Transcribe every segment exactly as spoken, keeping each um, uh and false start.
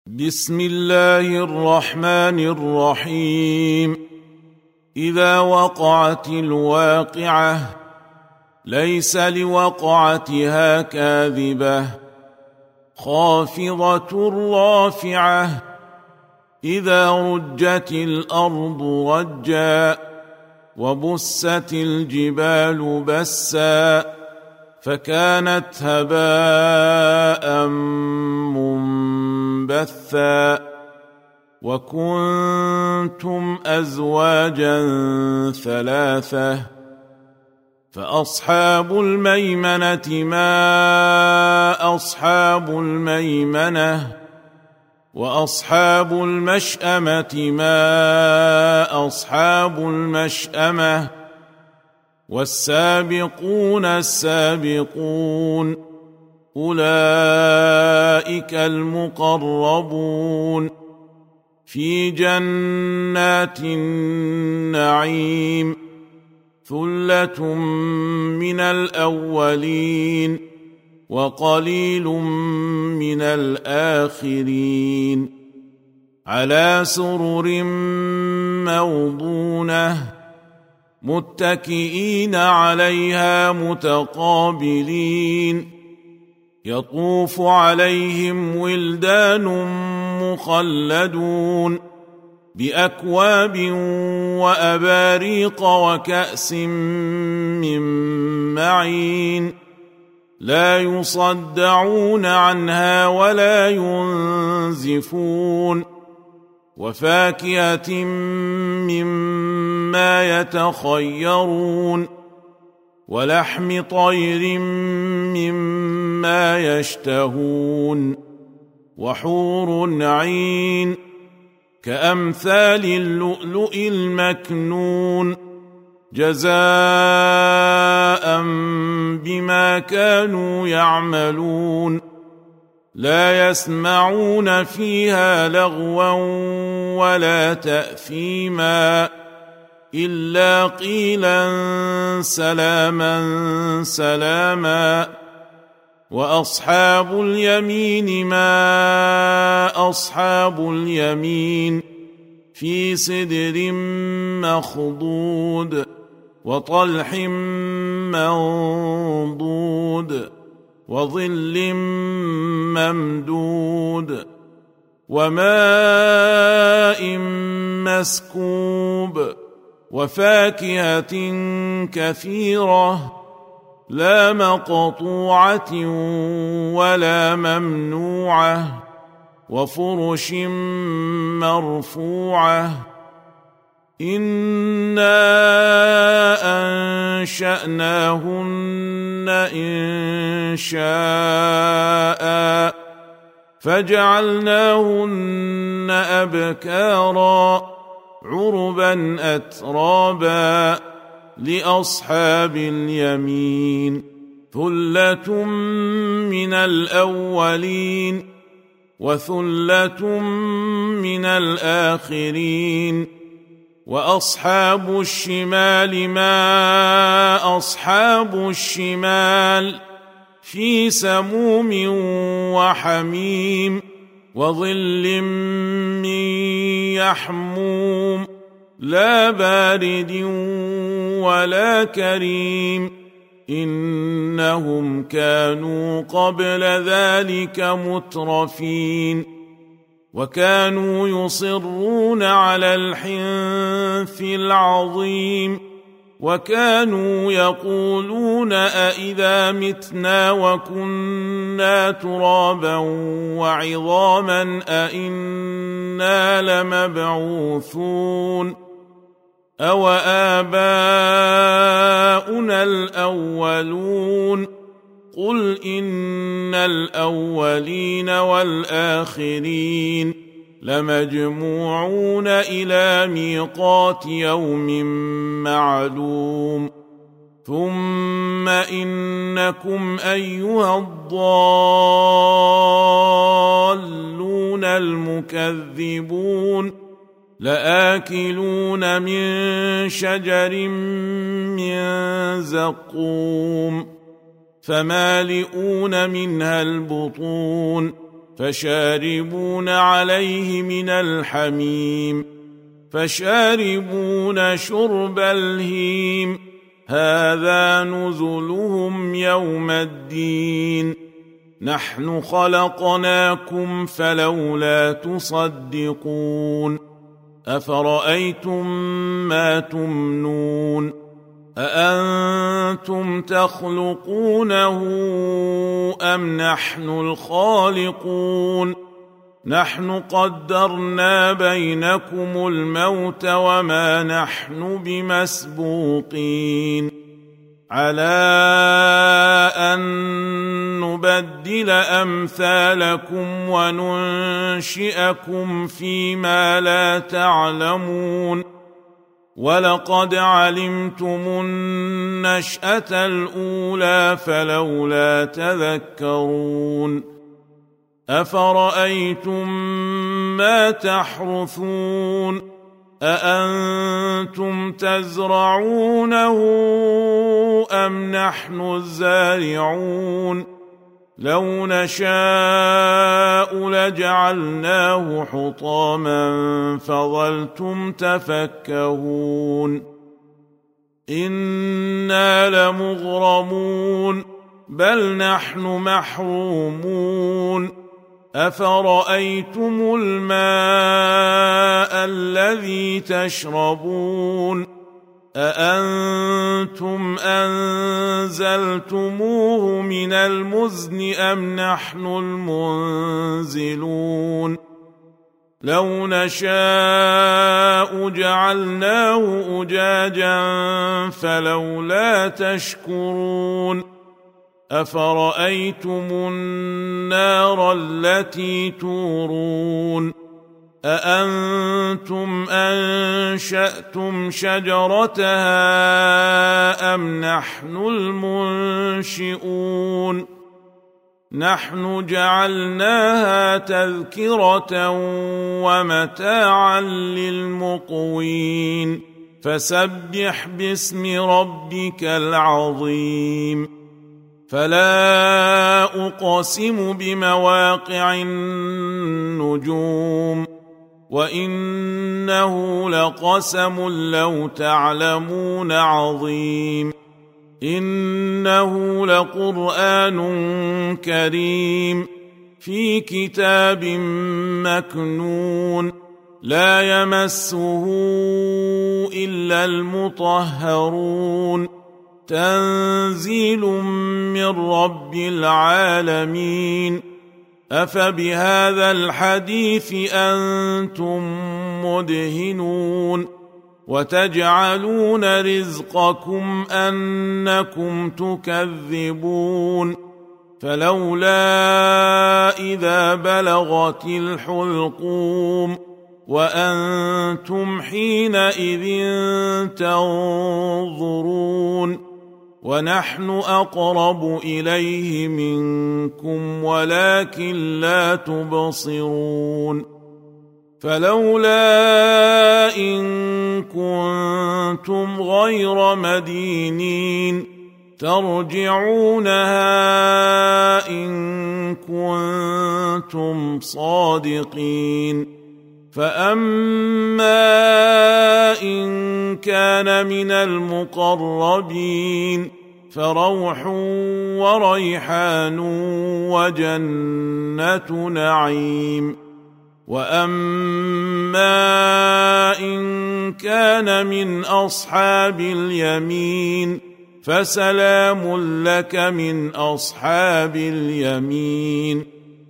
بسم الله الرحمن الرحيم. إذا وقعت الواقعة ليس لوقعتها كاذبة خافضة رافعة إذا رجت الأرض رجا وبست الجبال بسا فكانت هباء منبثا وكنتم أزواجا ثلاثة فأصحاب الميمنة ما أصحاب الميمنة وأصحاب المشأمة ما أصحاب المشأمة والسابقون السابقون أولئك المقربون في جنات النعيم ثلة من الأولين وقليل من الآخرين على سرر موضونة متكئين عليها متقابلين يطوف عليهم ولدان مخلدون بأكواب وأباريق وكأس من معين لا يصدعون عنها ولا ينزفون وفاكهة مما يتخيرون ولحم طير مما يشتهون وحور عين كأمثال اللؤلؤ المكنون جزاء بما كانوا يعملون لا يسمعون فيها لغوا ولا تأثيما إلا قيلا سلاما سلاما وأصحاب اليمين ما أصحاب اليمين في سدر مخضود وطلح منضود وظل ممدود وماء مسكوب وفاكهة كثيرة لا مقطوعة ولا ممنوعة وفرش مرفوعة إنا أنشأناهن إنشاء فجعلناهن أبكارا عربا أترابا لأصحاب اليمين ثلة من الأولين وثلة من الآخرين وأصحاب الشمال ما أصحاب الشمال في سموم وحميم وظل من يحموم لا بارد ولا كريم إنهم كانوا قبل ذلك مترفين وكانوا يصرون على الحنث العظيم وكانوا يقولون أإذا متنا وكنا ترابا وعظاما أإنا لمبعوثون أو آباؤنا الأولون قل إن الأولين والآخرين لمجموعون إلى ميقات يوم معلوم ثم إنكم أيها الضالون المكذبون لآكلون من شجر من زقوم فمالئون منها البطون فشاربون عليه من الحميم فشاربون شرب الهيم هذا نزلهم يوم الدين نحن خلقناكم فلولا تصدقون أفرأيتم ما تمنون أأنتم تخلقونه أم نحن الخالقون نحن قدرنا بينكم الموت وما نحن بمسبوقين على أن نبدل أمثالكم وننشئكم فيما لا تعلمون ولقد علمتم النشأة الأولى فلولا تذكرون أفرأيتم ما تحرثون أأنتم تزرعونه أم نحن الزارعون لو نشاء لجعلناه حطاما فظلتم تفكهون إنا لمغرمون بل نحن محرومون أفرأيتم الماء الذي تشربون أأنتم أنزلتموه من المزن أم نحن المنزلون لو نشاء جعلناه أجاجا فلولا تشكرون أفرأيتم النار التي تورون أأنتم أنشأتم شجرتها أم نحن المنشئون نحن جعلناها تذكرة ومتاعا للمقوين فسبح باسم ربك العظيم فلا أقسم بمواقع النجوم وإنه لقسم لو تعلمون عظيم إنه لقرآن كريم في كتاب مكنون لا يمسه إلا المطهرون تنزيل من رب العالمين أفبهذا الحديث أنتم مدهنون وتجعلون رزقكم أنكم تكذبون فلولا إذا بلغت الحلقوم وأنتم حينئذ تنظرون ونحن أقرب إليه منكم ولكن لا تبصرون فلولا إن كنتم غير مدينين ترجعونها إن كنتم صادقين فأما إن كان من المقربين فروح وريحان وجنة نعيم وأما إن كان من أصحاب اليمين فسلام لك من أصحاب اليمين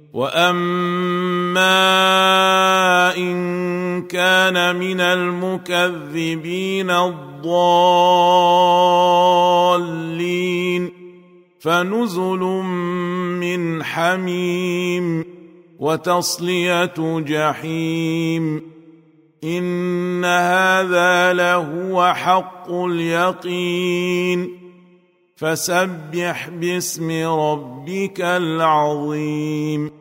وأما إن كان من المكذبين الضالين فنزل من حميم وتصلية جحيم إن هذا لهو حق اليقين فسبح باسم ربك العظيم